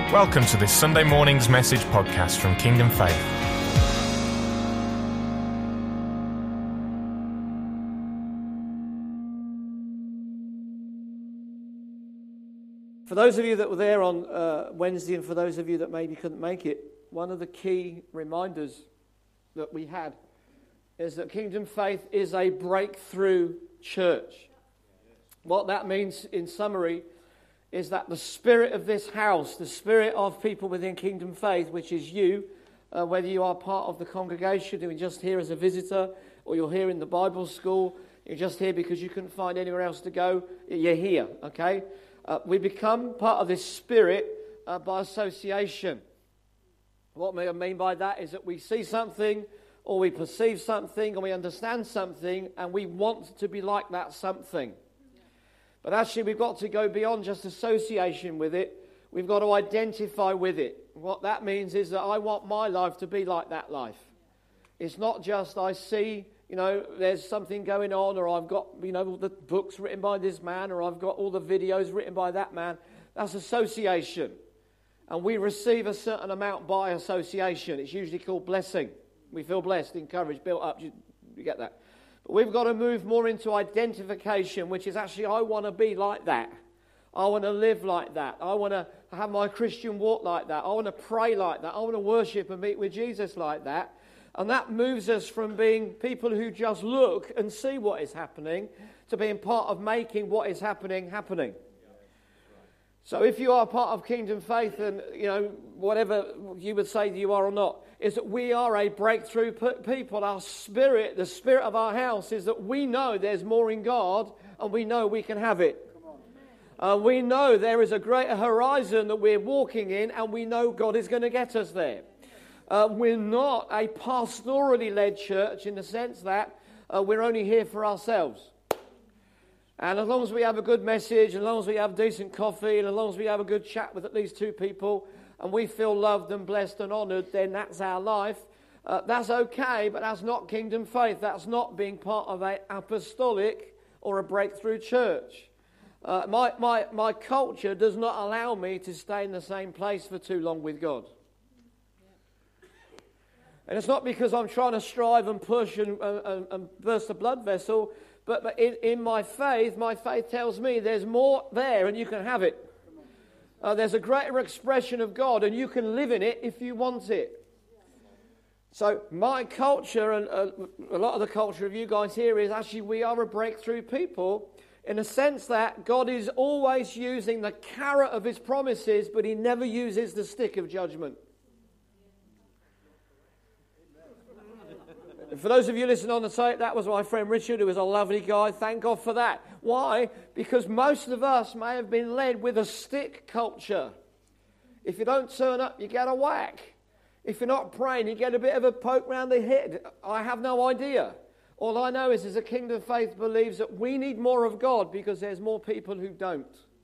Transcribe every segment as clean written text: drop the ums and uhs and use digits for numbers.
Welcome to this Sunday morning's message podcast from Kingdom Faith. For those of you that were there on Wednesday and for those of you that maybe couldn't make it, one of the key reminders that we had is that Kingdom Faith is a breakthrough church. What that means in summary is that the spirit of this house, the spirit of people within Kingdom Faith, which is you, whether you are part of the congregation, you're just here as a visitor, or you're here in the Bible school, you're just here because you couldn't find anywhere else to go, you're here, okay? We become part of this spirit by association. What I mean by that is that we see something, or we perceive something, or we understand something, and we want to be like that something. But actually, we've got to go beyond just association with it. We've got to identify with it. What that means is that I want my life to be like that life. It's not just I see, there's something going on, or I've got, the books written by this man, or I've got all the videos written by that man. That's association. And we receive a certain amount by association. It's usually called blessing. We feel blessed, encouraged, built up. You get that? We've got to move more into identification, which is actually, I want to be like that. I want to live like that. I want to have my Christian walk like that. I want to pray like that. I want to worship and meet with Jesus like that. And that moves us from being people who just look and see what is happening to being part of making what is happening. So if you are part of Kingdom Faith, and whatever you would say you are or not, is that we are a breakthrough people. Our spirit, the spirit of our house, is that we know there's more in God, and we know we can have it. We know there is a greater horizon that we're walking in, and we know God is going to get us there. We're not a pastorally led church in the sense that we're only here for ourselves. And as long as we have a good message, as long as we have decent coffee, and as long as we have a good chat with at least two people, and we feel loved and blessed and honoured, then that's our life. That's okay, but that's not Kingdom Faith. That's not being part of an apostolic or a breakthrough church. My culture does not allow me to stay in the same place for too long with God. And it's not because I'm trying to strive and push and burst a blood vessel, but in my faith tells me there's more there and you can have it. There's a greater expression of God and you can live in it if you want it. So my culture and a lot of the culture of you guys here is actually we are a breakthrough people in a sense that God is always using the carrot of his promises, but he never uses the stick of judgment. For those of you listening on the tape, that was my friend Richard, who was a lovely guy. Thank God for that. Why? Because most of us may have been led with a stick culture. If you don't turn up, you get a whack. If you're not praying, you get a bit of a poke round the head. I have no idea. All I know is a Kingdom Faith believes that we need more of God because there's more people who don't.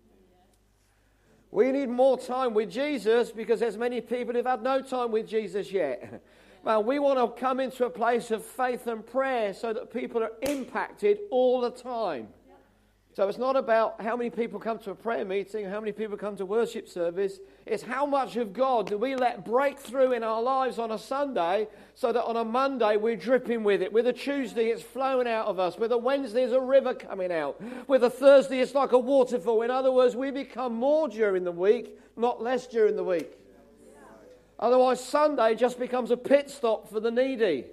We need more time with Jesus because there's many people who've had no time with Jesus yet. Well, we want to come into a place of faith and prayer so that people are impacted all the time. So it's not about how many people come to a prayer meeting, how many people come to worship service. It's how much of God do we let break through in our lives on a Sunday so that on a Monday we're dripping with it. With a Tuesday it's flowing out of us. With a Wednesday there's a river coming out. With a Thursday it's like a waterfall. In other words, we become more during the week, not less during the week. Otherwise, Sunday just becomes a pit stop for the needy.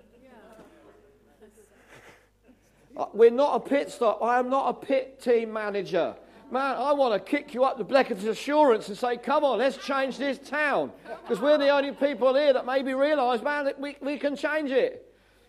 We're not a pit stop. I am not a pit team manager. Man, I want to kick you up the Bleckers Assurance and say, come on, let's change this town. Because we're the only people here that maybe realise, man, that we can change it.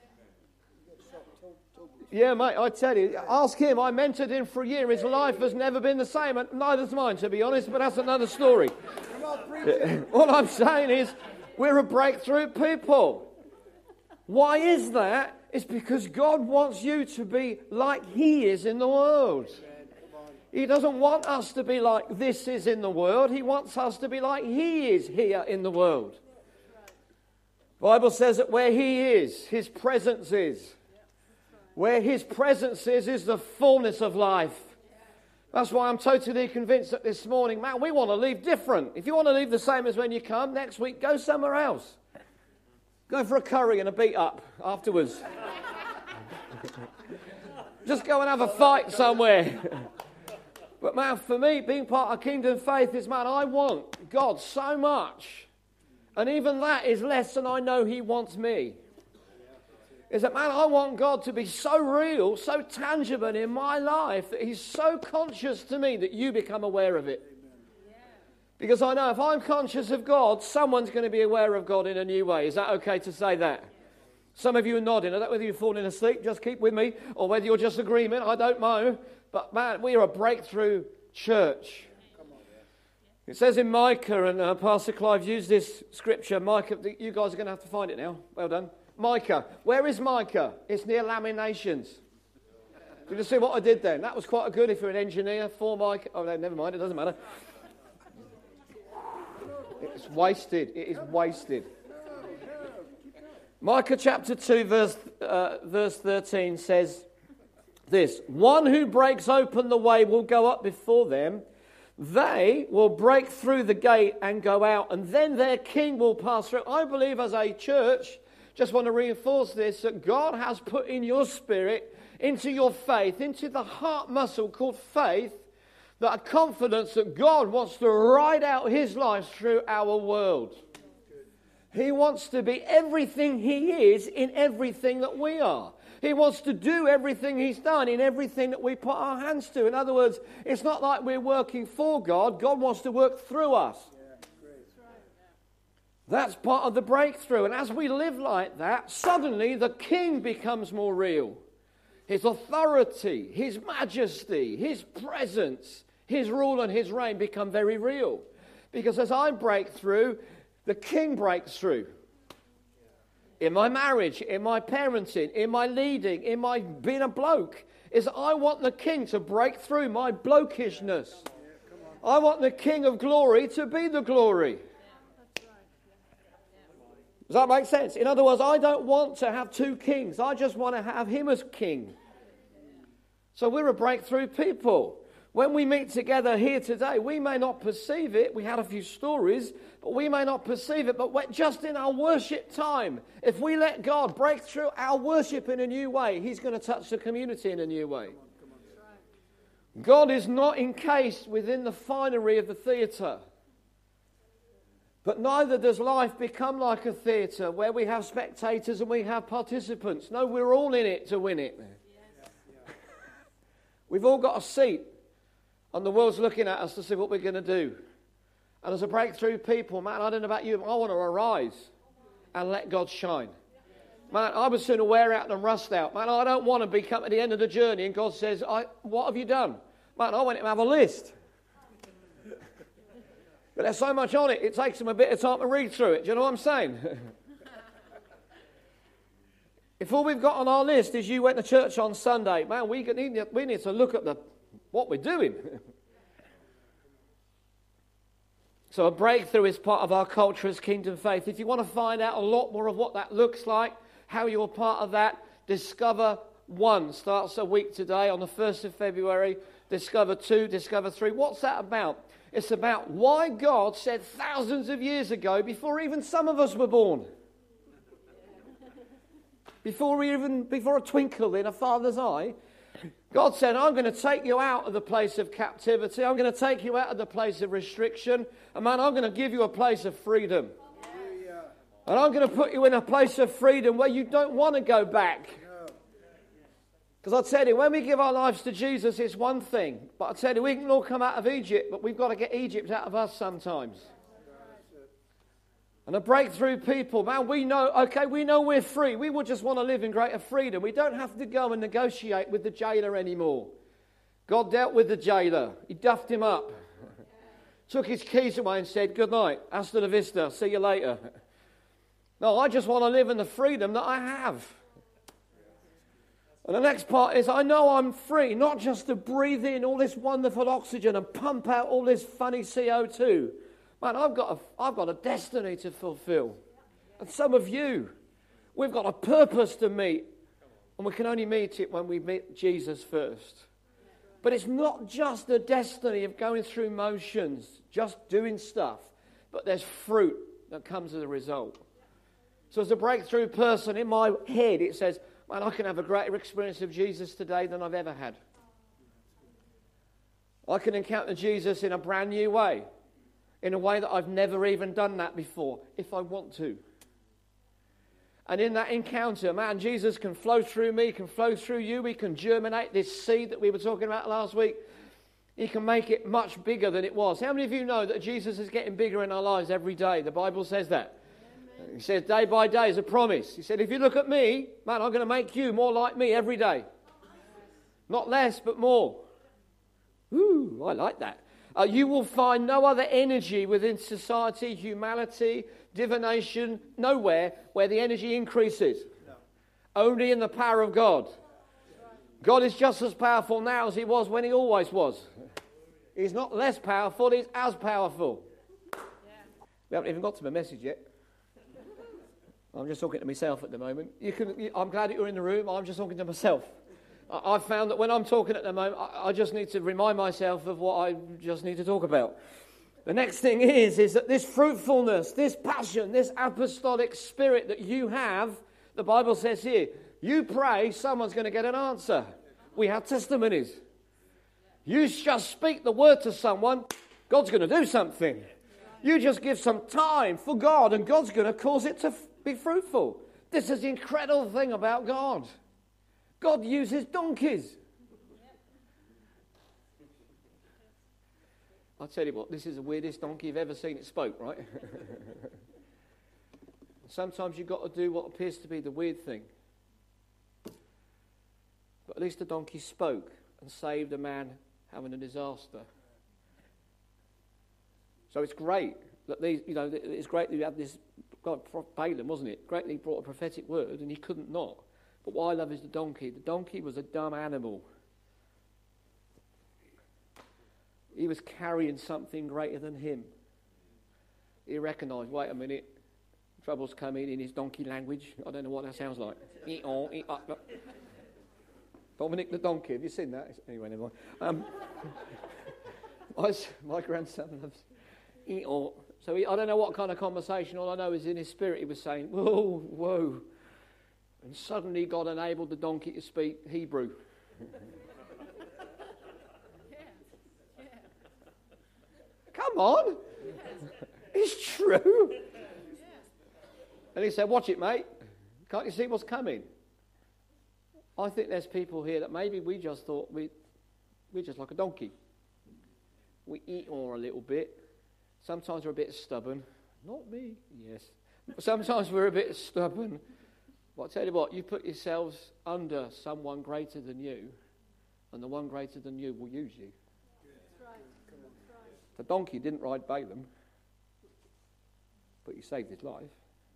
Yeah, mate, I tell you, ask him. I mentored him for a year. His life has never been the same. And neither's mine, to be honest, but that's another story. What I'm saying is, we're a breakthrough people. Why is that? It's because God wants you to be like he is in the world. He doesn't want us to be like this is in the world. He wants us to be like he is here in the world. The Bible says that where he is, his presence is. Where his presence is the fullness of life. That's why I'm totally convinced that this morning, man, we want to leave different. If you want to leave the same as when you come, next week, go somewhere else. Go for a curry and a beat up afterwards. Just go and have a fight somewhere. But man, for me, being part of Kingdom Faith is, man, I want God so much. And even that is less than I know He wants me. Is that, man, I want God to be so real, so tangible in my life that He's so conscious to me that you become aware of it. Because I know if I'm conscious of God, someone's going to be aware of God in a new way. Is that okay to say that? Some of you are nodding. I don't know whether you're falling asleep, just keep with me, or whether you're just agreement, I don't know. But man, we are a breakthrough church. It says in Micah, and Pastor Clive used this scripture, Micah, you guys are going to have to find it now. Well done. Micah. Where is Micah? It's near Lamentations. Did you see what I did then? That was quite good if you're an engineer for Micah. Oh, no, never mind, it doesn't matter. It's wasted. It is wasted. Micah chapter 2, verse 13 says this: one who breaks open the way will go up before them. They will break through the gate and go out, and then their king will pass through. I believe as a church, just want to reinforce this, that God has put in your spirit, into your faith, into the heart muscle called faith, that a confidence that God wants to ride out His life through our world. He wants to be everything He is in everything that we are. He wants to do everything He's done in everything that we put our hands to. In other words, it's not like we're working for God. God wants to work through us. That's part of the breakthrough. And as we live like that, suddenly the King becomes more real. His authority, His majesty, His presence, His rule and His reign become very real. Because as I break through, the King breaks through. In my marriage, in my parenting, in my leading, in my being a bloke, is I want the King to break through my blokishness. I want the King of glory to be the glory. Does that make sense? In other words, I don't want to have two kings. I just want to have Him as King. So we're a breakthrough people. When we meet together here today, we may not perceive it. We had a few stories, but we may not perceive it. But just in our worship time, if we let God break through our worship in a new way, He's going to touch the community in a new way. God is not encased within the finery of the theatre. But neither does life become like a theatre where we have spectators and we have participants. No, we're all in it to win it. We've all got a seat, and the world's looking at us to see what we're going to do. And as a breakthrough people, man, I don't know about you, but I want to arise and let God shine. Man, I would sooner wear out than rust out. Man, I don't want to be come at the end of the journey and God says, what have you done? Man, I want him to have a list. But there's so much on it, it takes them a bit of time to read through it. Do you know what I'm saying? If all we've got on our list is you went to church on Sunday, man, we need to look at what we're doing. So a breakthrough is part of our culture as Kingdom Faith. If you want to find out a lot more of what that looks like, how you're part of that, Discover 1 starts a week today on the 1st of February. Discover 2, Discover 3. What's that about? It's about why God said thousands of years ago, before even some of us were born, before a twinkle in a father's eye, God said, I'm going to take you out of the place of captivity. I'm going to take you out of the place of restriction. And man, I'm going to give you a place of freedom. And I'm going to put you in a place of freedom where you don't want to go back. Because I tell you, when we give our lives to Jesus, it's one thing. But I tell you, we can all come out of Egypt, but we've got to get Egypt out of us sometimes. And a breakthrough people, man, we know we're free. We would just want to live in greater freedom. We don't have to go and negotiate with the jailer anymore. God dealt with the jailer. He duffed him up. Took his keys away and said, good night, hasta la vista, see you later. No, I just want to live in the freedom that I have. And the next part is, I know I'm free, not just to breathe in all this wonderful oxygen and pump out all this funny CO2. Man, I've got a destiny to fulfill. And some of you, we've got a purpose to meet. And we can only meet it when we meet Jesus first. But it's not just the destiny of going through motions, just doing stuff, but there's fruit that comes as a result. So as a breakthrough person, in my head, it says, man, I can have a greater experience of Jesus today than I've ever had. I can encounter Jesus in a brand new way, in a way that I've never even done that before, if I want to. And in that encounter, man, Jesus can flow through me, can flow through you. He can germinate this seed that we were talking about last week. He can make it much bigger than it was. How many of you know that Jesus is getting bigger in our lives every day? The Bible says that. Amen. He says day by day is a promise. He said, if you look at me, man, I'm going to make you more like me every day. Not less, but more. Ooh, I like that. You will find no other energy within society, humanity, divination, nowhere where the energy increases. No. Only in the power of God. God is just as powerful now as he was when he always was. He's not less powerful, he's as powerful. Yeah. We haven't even got to my message yet. I'm just talking to myself at the moment. I'm glad that you're in the room, I'm just talking to myself. I've found that when I'm talking at the moment, I just need to remind myself of what I just need to talk about. The next thing is that this fruitfulness, this passion, this apostolic spirit that you have, the Bible says here, you pray, someone's going to get an answer. We have testimonies. You just speak the word to someone, God's going to do something. You just give some time for God and God's going to cause it to be fruitful. This is the incredible thing about God. God uses donkeys. I'll tell you what, this is the weirdest donkey you've ever seen. It spoke, right? Sometimes you've got to do what appears to be the weird thing. But at least the donkey spoke and saved a man having a disaster. So it's great that it's great that you have this, God, Balaam, wasn't it? Great that he brought a prophetic word and he couldn't not. But what I love is the donkey. The donkey was a dumb animal. He was carrying something greater than him. He recognised, wait a minute, trouble's coming in his donkey language. I don't know what that sounds like. Dominic the donkey, have you seen that? Anyway, never mind. My grandson loves So I don't know what kind of conversation, all I know is in his spirit he was saying, whoa, whoa. And suddenly God enabled the donkey to speak Hebrew. Come on. It's true. And he said, watch it, mate. Can't you see what's coming? I think there's people here that maybe we just thought we're just like a donkey. We eat all a little bit. Sometimes we're a bit stubborn. Not me, yes. Sometimes we're a bit stubborn. But I'll tell you what, you put yourselves under someone greater than you, and the one greater than you will use you. That's right. The donkey didn't ride Balaam, but he saved his life.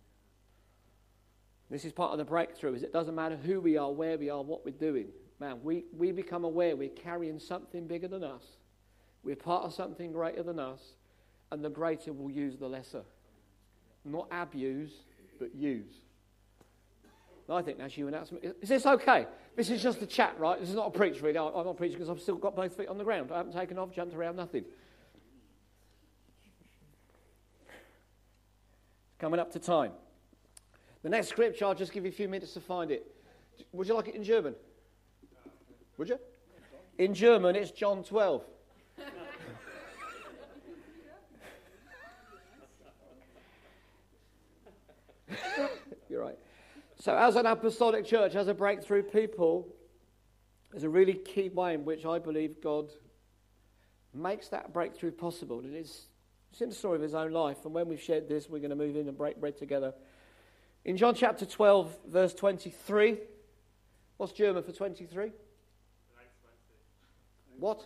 This is part of the breakthrough, is it doesn't matter who we are, where we are, what we're doing. Man, we become aware we're carrying something bigger than us. We're part of something greater than us, and the greater will use the lesser. Not abuse, but use. I think that's you and that's me. Is this okay? This is just a chat, right? This is not a preach, really. I'm not preaching because I've still got both feet on the ground. I haven't taken off, jumped around, nothing. Coming up to time. The next scripture, I'll just give you a few minutes to find it. Would you like it in German? Would you? In German, it's John 12. You're right. So as an apostolic church, as a breakthrough people, there's a really key way in which I believe God makes that breakthrough possible. And it's in the story of his own life. And when we've shared this, we're going to move in and break bread together. In John chapter 12, verse 23. What's German for 23? What?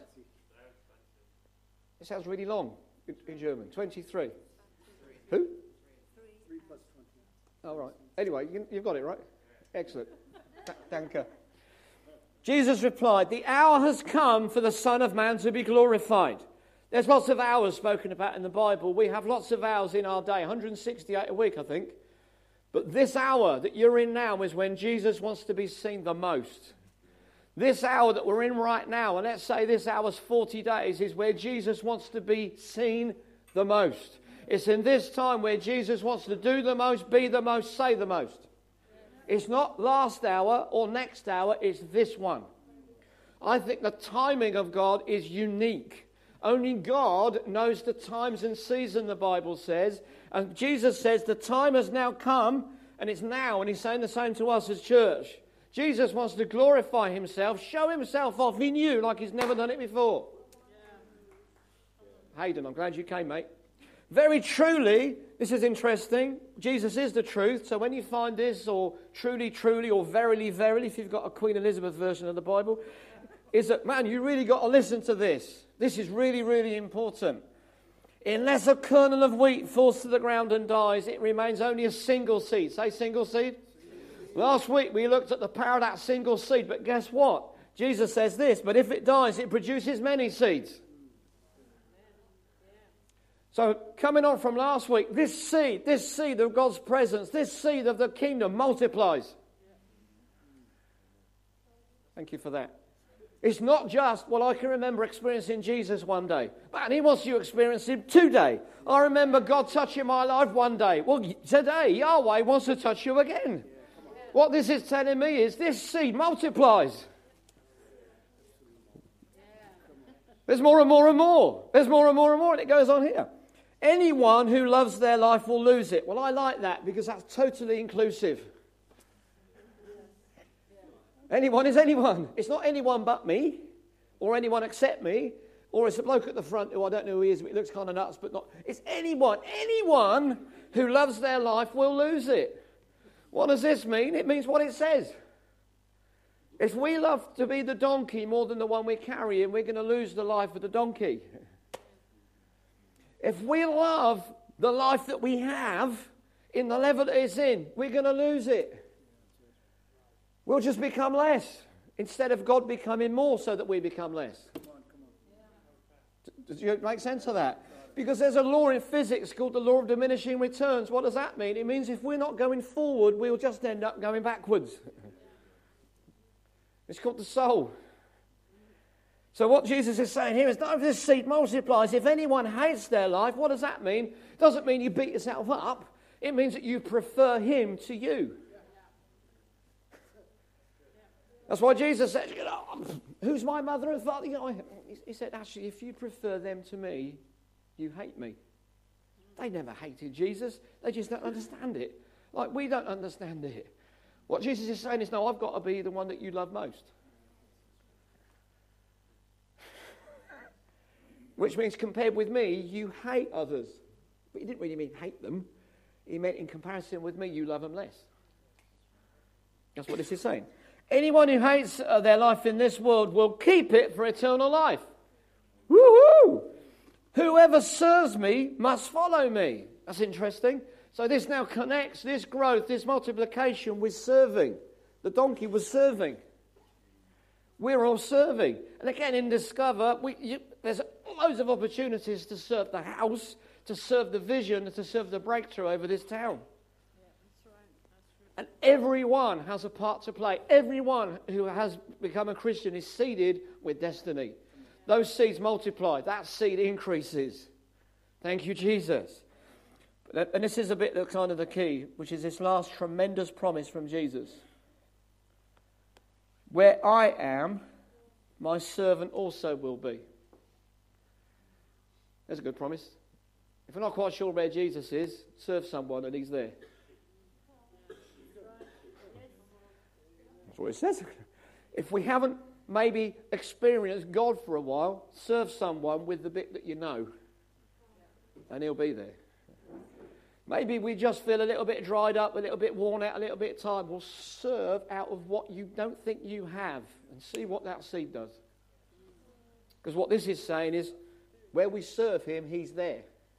It sounds really long in German. 23. Who? 3 plus 20. Oh, right. Anyway, you've got it, right? Excellent. Danke. Jesus replied, the hour has come for the Son of Man to be glorified. There's lots of hours spoken about in the Bible. We have lots of hours in our day, 168 a week, I think. But this hour that you're in now is when Jesus wants to be seen the most. This hour that we're in right now, and let's say this hour's 40 days, is where Jesus wants to be seen the most. It's in this time where Jesus wants to do the most, be the most, say the most. It's not last hour or next hour, it's this one. I think the timing of God is unique. Only God knows the times and season, the Bible says. And Jesus says the time has now come, and it's now, and he's saying the same to us as church. Jesus wants to glorify himself, show himself off in you like he's never done it before. Hayden, I'm glad you came, mate. Very truly, this is interesting, Jesus is the truth. So when you find this, or truly, truly, or verily, verily, if you've got a Queen Elizabeth version of the Bible, is that, man, you really got to listen to this. This is really, really important. Unless a kernel of wheat falls to the ground and dies, it remains only a single seed. Say single seed. Last week we looked at the power of that single seed, but guess what? Jesus says this, but if it dies, it produces many seeds. So coming on from last week, this seed of God's presence, this seed of the kingdom multiplies. Thank you for that. It's not just, well, I can remember experiencing Jesus one day. Man, he wants you to experience him today. I remember God touching my life one day. Well, today, Yahweh wants to touch you again. What this is telling me is this seed multiplies. There's more and more and more. There's more and more and more, and it goes on here. Anyone who loves their life will lose it. Well, I like that because that's totally inclusive. Anyone is anyone. It's not anyone but me, or anyone except me, or it's a bloke at the front who I don't know who he is, but he looks kind of nuts, but not. It's anyone. Anyone who loves their life will lose it. What does this mean? It means what it says. If we love to be the donkey more than the one we're carrying, we're going to lose the life of the donkey. If we love the life that we have in the level that it's in, we're going to lose it. We'll just become less instead of God becoming more so that we become less. Does it make sense of that? Because there's a law in physics called the law of diminishing returns. What does that mean? It means if we're not going forward, we'll just end up going backwards. It's called the soul. So what Jesus is saying here is not if this seed multiplies. If anyone hates their life, what does that mean? It doesn't mean you beat yourself up. It means that you prefer him to you. That's why Jesus said, who's my mother and father? He said, actually, if you prefer them to me, you hate me. They never hated Jesus. They just don't understand it. Like we don't understand it. What Jesus is saying is, no, I've got to be the one that you love most. Which means compared with me, you hate others. But he didn't really mean hate them. He meant in comparison with me, you love them less. That's what this is saying. Anyone who hates their life in this world will keep it for eternal life. Woohoo! Whoever serves me must follow me. That's interesting. So this now connects this growth, this multiplication with serving. The donkey was serving. We're all serving. And again, in Discover, there's loads of opportunities to serve the house, to serve the vision, to serve the breakthrough over this town. And everyone has a part to play. Everyone who has become a Christian is seeded with destiny. Those seeds multiply. That seed increases. Thank you, Jesus. And this is a bit of kind of the key, which is this last tremendous promise from Jesus. Where I am, my servant also will be. There's a good promise. If we're not quite sure where Jesus is, serve someone and he's there. That's what it says. If we haven't maybe experienced God for a while, serve someone with the bit that you know, and he'll be there. Maybe we just feel a little bit dried up, a little bit worn out, a little bit tired. Well, serve out of what you don't think you have and see what that seed does. Because what this is saying is, where we serve him, he's there.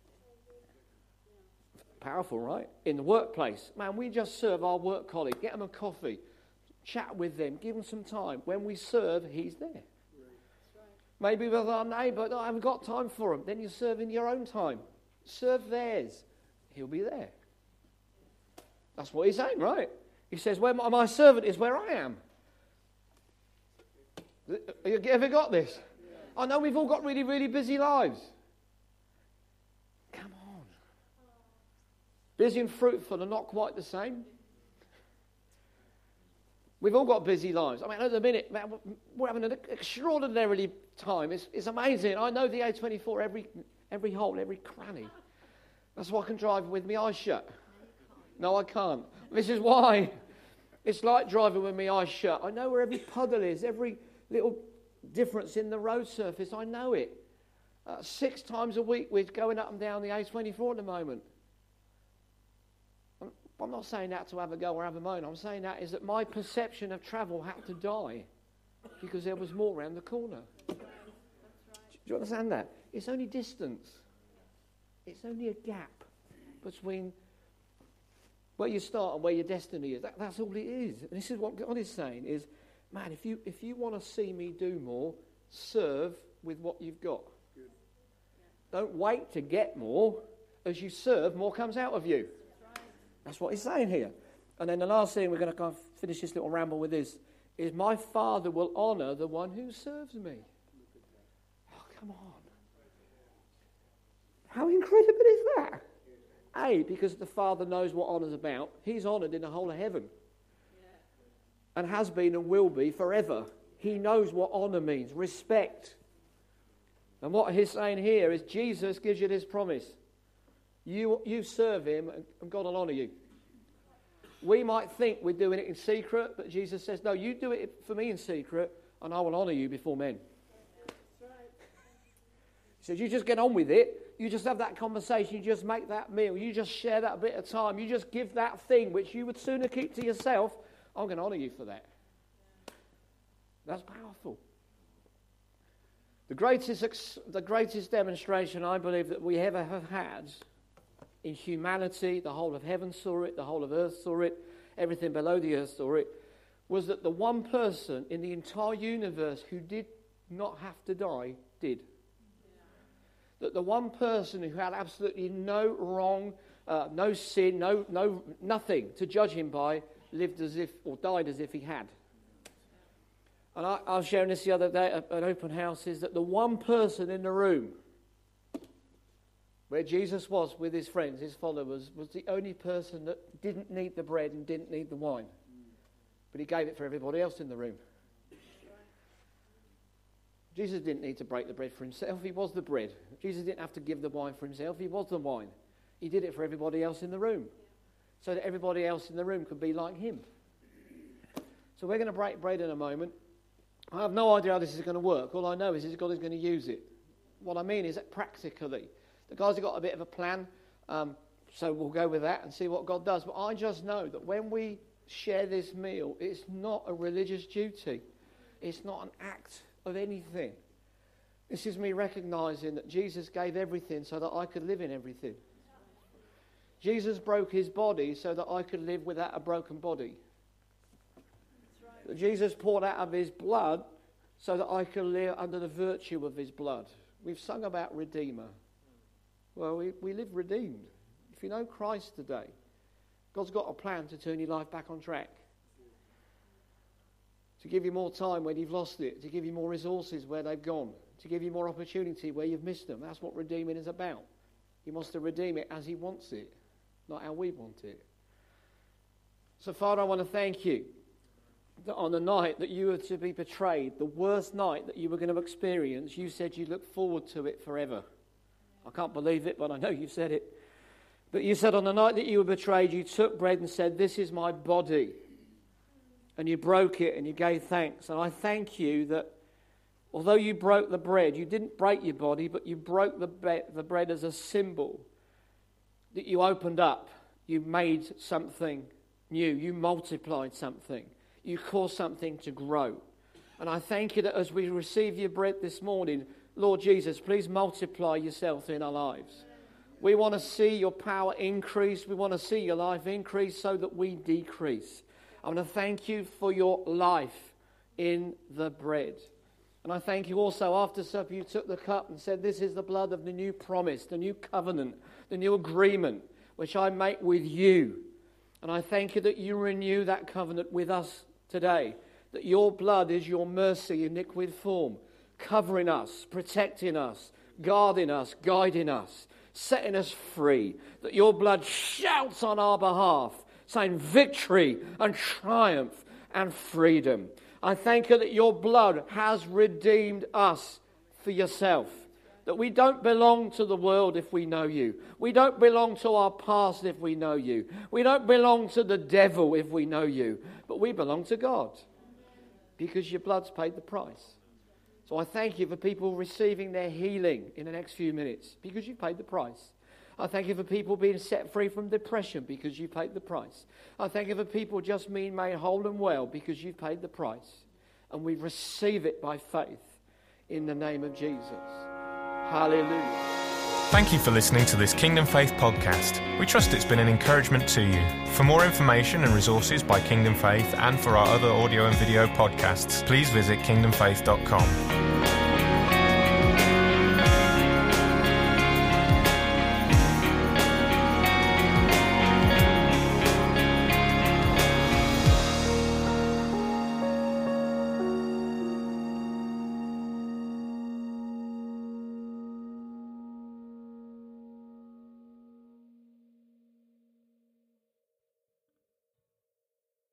Powerful, right? In the workplace, man, we just serve our work colleague, get them a coffee, chat with them, give them some time. When we serve, he's there. Maybe with our neighbour, no, I haven't got time for them. Then you serve in your own time. Serve theirs. He'll be there. That's what he's saying, right? He says, where my servant is, where I am. Have you got this? I know we've all got really, really busy lives. Come on. Busy and fruitful are not quite the same. We've all got busy lives. I mean, at the minute, man, we're having an extraordinarily time. It's amazing. I know the A24, every hole, every cranny. That's why I can drive with my eyes shut. No, I can't. This is why. It's like driving with my eyes shut. I know where every puddle is, every little difference in the road surface. I know it. 6 times a week we're going up and down the A24 at the moment. I'm not saying that to have a go or have a moan. I'm saying that is that my perception of travel had to die because there was more around the corner. Do you understand that? It's only distance. It's only a gap between where you start and where your destiny is. That's all it is. And this is what God is saying is, man, if you want to see me do more, serve with what you've got. Good. Don't wait to get more. As you serve, more comes out of you. That's what he's saying here. And then the last thing, we're going to kind of finish this little ramble with this, is my Father will honour the one who serves me. Oh, come on. How incredible is that? A, because the Father knows what honour's about. He's honoured in the whole of heaven. And has been and will be forever. He knows what honour means, respect. And what he's saying here is Jesus gives you this promise. You serve him and God will honour you. We might think we're doing it in secret, but Jesus says, no, you do it for me in secret and I will honour you before men. He says, you just get on with it. You just have that conversation. You just make that meal. You just share that bit of time. You just give that thing which you would sooner keep to yourself. I'm going to honour you for that. That's powerful. The greatest demonstration I believe that we ever have had in humanity, the whole of heaven saw it, the whole of earth saw it, everything below the earth saw it, was that the one person in the entire universe who did not have to die did. That the one person who had absolutely no wrong, no sin, nothing to judge him by, lived as if, or died as if he had. And I was sharing this the other day at an open house, is that the one person in the room where Jesus was with his friends, his followers, was the only person that didn't need the bread and didn't need the wine. But he gave it for everybody else in the room. Jesus didn't need to break the bread for himself. He was the bread. Jesus didn't have to give the wine for himself. He was the wine. He did it for everybody else in the room, so that everybody else in the room could be like him. So we're going to break bread in a moment. I have no idea how this is going to work. All I know is God is going to use it. What I mean is that practically, the guys have got a bit of a plan, so we'll go with that and see what God does. But I just know that when we share this meal, it's not a religious duty. It's not an act of anything. This is me recognising that Jesus gave everything so that I could live in everything. Jesus broke his body so that I could live without a broken body. That Jesus poured out of his blood so that I could live under the virtue of his blood. We've sung about Redeemer. Well, we live redeemed. If you know Christ today, God's got a plan to turn your life back on track. To give you more time when you've lost it. To give you more resources where they've gone. To give you more opportunity where you've missed them. That's what redeeming is about. He wants to redeem it as he wants it, not how we want it. So, Father, I want to thank you that on the night that you were to be betrayed, the worst night that you were going to experience, you said you look forward to it forever. I can't believe it, but I know you said it. But you said on the night that you were betrayed, you took bread and said, this is my body. And you broke it and you gave thanks. And I thank you that although you broke the bread, you didn't break your body, but you broke the bread as a symbol that you opened up. You made something new. You multiplied something. You caused something to grow. And I thank you that as we receive your bread this morning, Lord Jesus, please multiply yourself in our lives. We want to see your power increase. We want to see your life increase so that we decrease. I want to thank you for your life in the bread. And I thank you also after supper you took the cup and said, this is the blood of the new promise, the new covenant, the new agreement which I make with you. And I thank you that you renew that covenant with us today. that your blood is your mercy in liquid form, covering us, protecting us, guarding us, guiding us, setting us free. That your blood shouts on our behalf, saying victory and triumph and freedom. I thank you that your blood has redeemed us for yourself. That we don't belong to the world if we know you. We don't belong to our past if we know you. We don't belong to the devil if we know you. But we belong to God because your blood's paid the price. So I thank you for people receiving their healing in the next few minutes because you paid the price. I thank you for people being set free from depression because you paid the price. I thank you for people just being made whole and well because you've paid the price. And we receive it by faith in the name of Jesus. Hallelujah. Thank you for listening to this Kingdom Faith podcast. We trust it's been an encouragement to you. For more information and resources by Kingdom Faith and for our other audio and video podcasts, please visit kingdomfaith.com.